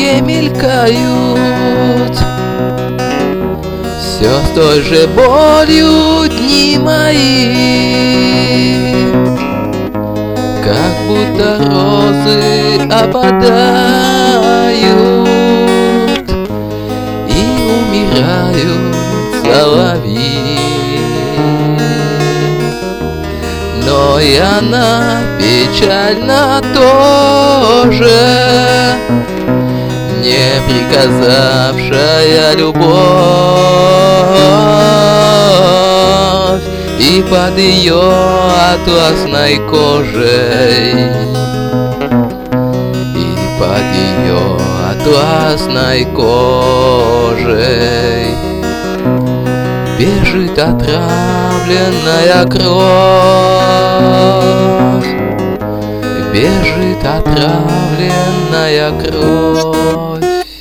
мелькают, все с той же болью дни мои, как будто розы опадают и умирают соловьи. Но и она печальна тоже, не приказавшая любовь, и под ее атласной кожей, и под ее атласной кожей бежит отравленная кровь, бежит отравленная кровь.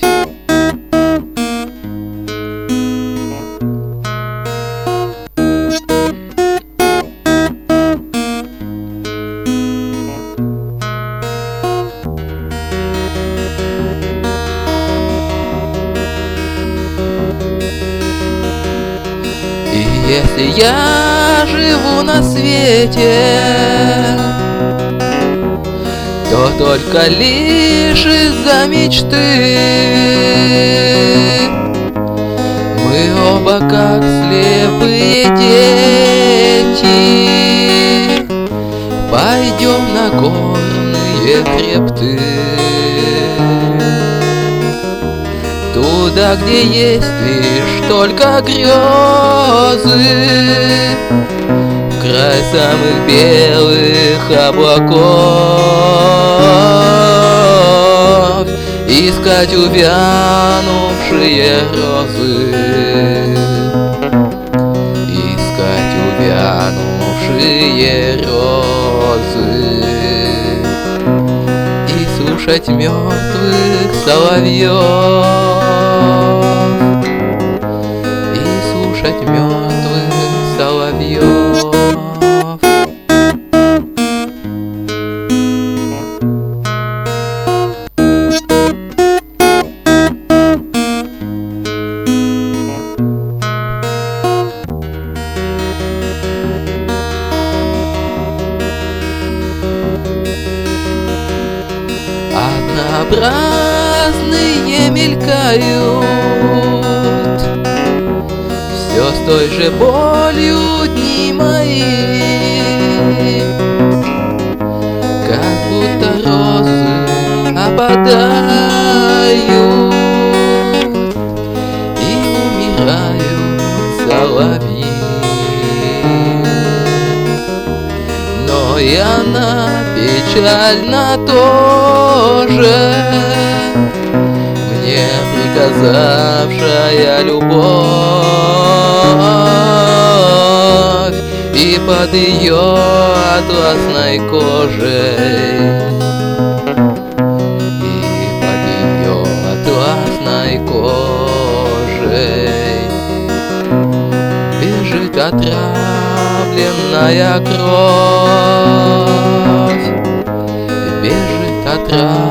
И если я живу на свете, то только лишь из-за мечты. Мы оба как слепые дети пойдем на горные хребты, туда, где есть лишь только грезы, в край самых белых облаков, искать увянувшие розы, искать увянувшие розы и слушать мертвых соловьев, и слушать мертвых соловьев. Однообразные мелькают, все с той же болью дни мои, как будто розы опадают и умирают соловьи. Но и она печальна тоже, мне приказавшая любовь, и под ее атласной кожей, и под ее атласной кожей бежит отравленная кровь, бежит отравленная